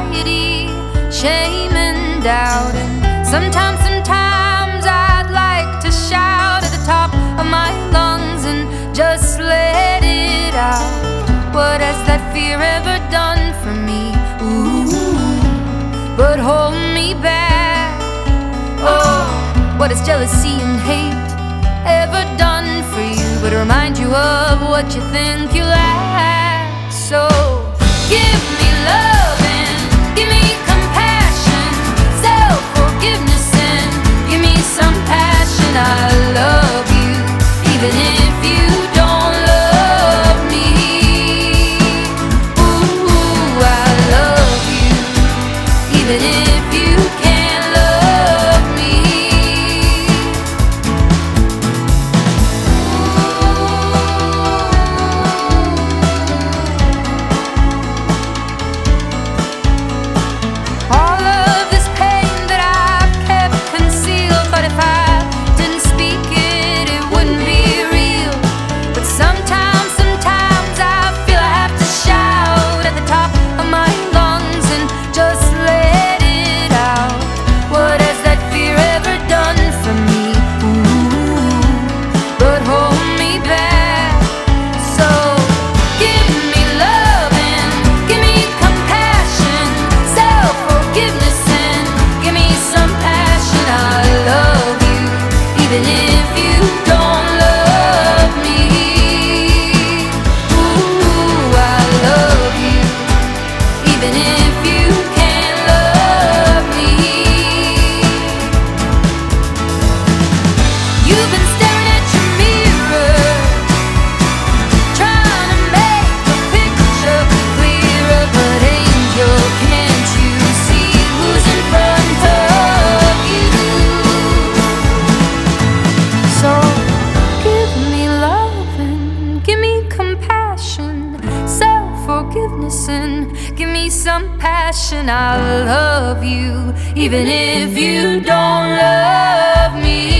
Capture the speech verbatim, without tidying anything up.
anxiety, shame and doubt. And sometimes, sometimes I'd like to shout at the top of my lungs and just let it out. What has that fear ever done for me? Ooh, but hold me back. Oh, what has jealousy and hate ever done for you? But remind you of what you think you lack. So give me love and give me compassion, self-forgiveness and give me some passion. I love you even if you don't love me. Ooh, I love you even if you can't love me. All of this pain that I've kept concealed, but if I didn't speak it, it wouldn't be real. But sometimes, sometimes I feel I have to shout at the top of my lungs and just let it out. What has that fear ever done for me? Ooh, but hold me back. So give me love and give me compassion, self-forgiveness and give me some passion. I love you even if you don't love me. Ooh, I love you even if you can't love me. You've been staring at your mirror, trying to make the picture clearer. But angel, can't you see who's in front of you? So give me love and give me compassion, self-forgiveness and give me some passion. I love you even if you don't love me.